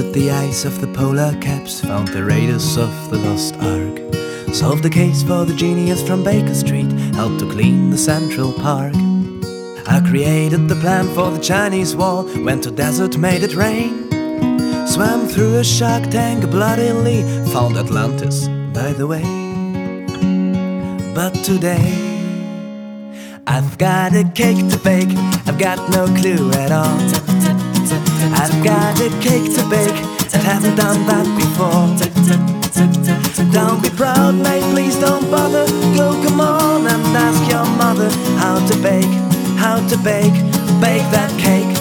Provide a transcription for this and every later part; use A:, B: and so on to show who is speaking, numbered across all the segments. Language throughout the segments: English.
A: the ice of the polar caps, found the raiders of the lost ark, solved the case for the genius from Baker Street, helped to clean the Central Park. I created the plan for the Chinese wall, went to desert, made it rain, swam through a shark tank bloodily, found Atlantis, by the way. But today I've got a cake to bake, I've got no clue at all. I've got a cake to bake, and haven't done that before. Don't be proud, mate, please don't bother. Go, come on, and ask your mother how to bake that cake.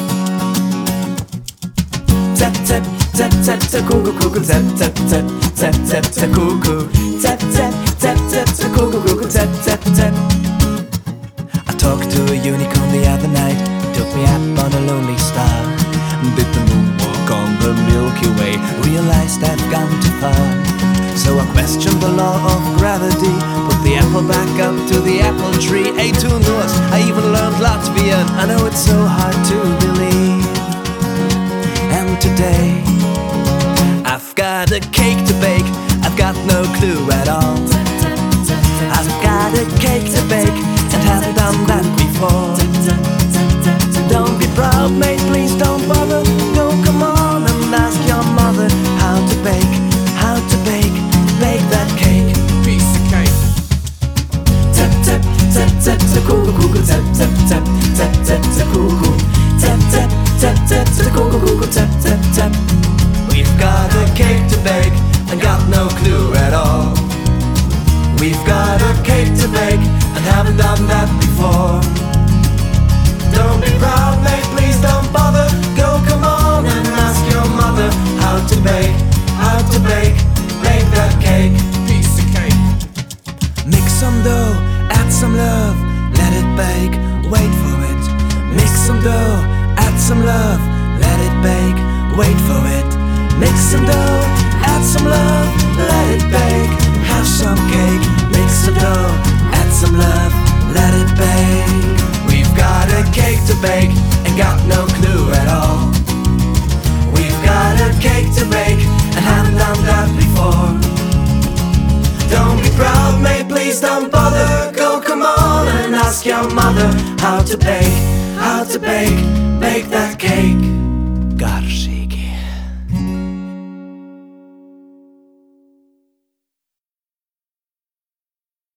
A: Tap, tap, tap, tap, tap, cuckoo, cuckoo, tap, tap, tap, tap, tap, tap, cuckoo. Tap, tap, tap, tap, tap, cuckoo, cuckoo, tap, tap, tap. I talked to a unicorn the other night, he took me up on a lonely star. Did the moonwalk on the Milky Way, realized I've gone too far. So I questioned the law of gravity, put the apple back up to the apple tree. A2 Norse, I even learned Latvian, I know it's so hard to believe. And today I've got a cake to bake, I've got no clue at all. I've got a cake to bake, and haven't done that before. Don't be proud, mate, please don't bother. Go, come on, and ask your mother how to bake that cake.
B: Piece of cake.
A: Tap, tap, tap, tap, tap, cuckoo, cuckoo, tap, tap, tap, tap, tap, tap, cuckoo. Tap, tap, tap, tap, tap, cuckoo, cuckoo, tap, tap, tap. We've got a cake to bake, and got no clue at all. We've got a cake to bake, and haven't done that before. Don't be proud, mate, please don't bother. Go, come on, and ask your mother how to bake that cake.
B: Piece of cake.
A: Mix some dough, add some love, let it bake, wait for it. Mix some dough, add some love, let it bake, wait for it. Mix some dough, add some love, let it bake, have some cake. Mix some dough, add some love, let it bake. We've got a cake to bake, and got no clue at all. We've got a cake to bake, and haven't done that before. Don't be proud, mate, please don't bother. Go, come on, and ask your mother how to bake that cake. Garšīgi.